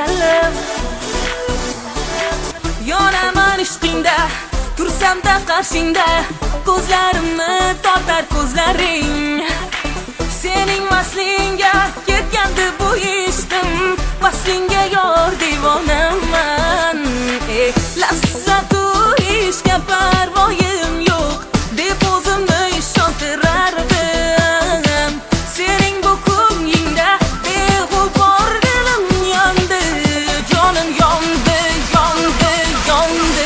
asalim. Yonaman ishqingda, tursamda qarshingda, ko'zlarimni tortar ko'zlaring. Sening vaslingga ketgandi bu ishqim, vaslingga yor devonaman. Lazzatu ishga parvoyim yo'q deb o'zimni ishontirardim. Sening bu ko'nglingda beg'ubor dilim yondi, jonim yondi, yondi, yondi.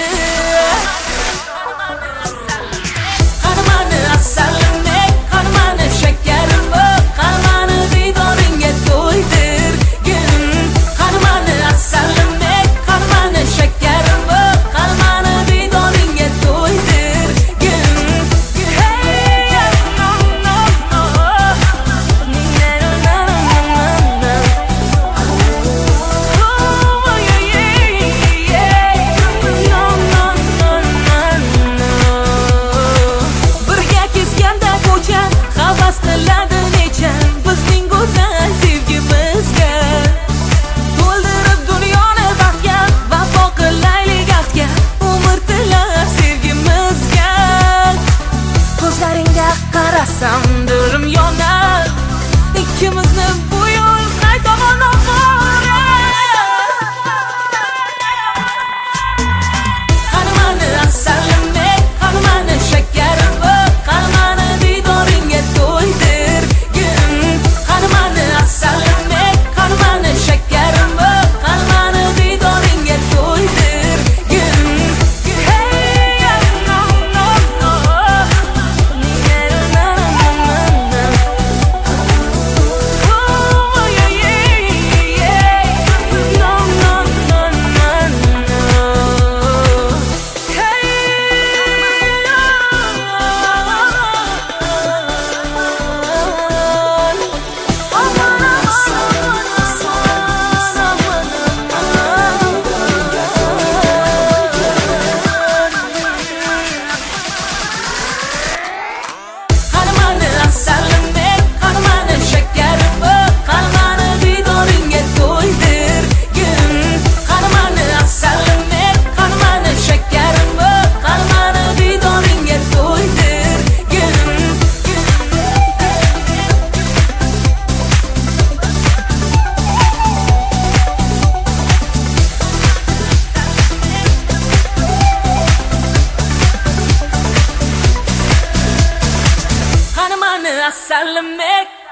Qanmani asalim, qanmani shakarim, qanmani didoringga to'ydirgin. Qanmani asalim, qanmani shakarim, qanmani didoringga to'ydirgin. Hey, no, no, no. Oh, yeah, yeah. No, no, no, no, no. Birga kezganda ko'cha havas qiladi necha bizning go'zal sevgimizga. To'ldirib dunyoni baxtga, vafo qilaylik ahdga, umr tilab sevgimizga. Ko'zlaringga qarasam dilim yonar, ikkimizni bu yo'l qay tomonga borar? Qanmani asalim, qanmani shakarim, qanmani didoringga to'ydirgin. Qanmani asalim, qanmani shakarim, qanmani didoringga to'ydirgin. Hey, no, no, no. Oh, yeah, yeah. No, no, no, no, no. Hey, qanmani asalim, qanmani shakarim, qanmani didoringga to'ydirgin. Qanmani asalim, qanmani shakarim, qanmani didoringga to'ydirgin. Qanmani asalim,